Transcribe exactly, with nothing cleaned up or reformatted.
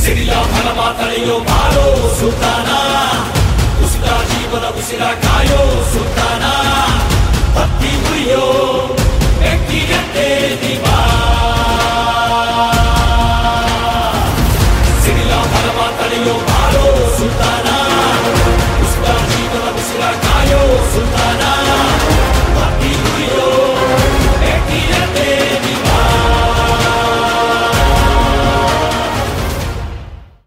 ಸಿಡಿಲ ಫಲವ ತಳೆಯೋ ಬಾರೋ ಸುಲ್ತಾನ, ಉಸಿರ ಜೀವದ ಉಸಿರ ಕಾಯೋ ಸುಲ್ತಾನ, ಭಕ್ತಿ ಉರಿಯೋ ವ್ಯಕ್ತಿಯಂತೆ ದಿವಾ. ಸಿಡಿಲ ಫಲವ ತಳೆಯೋ ಬಾರೋ ಸುಲ್ತಾನ.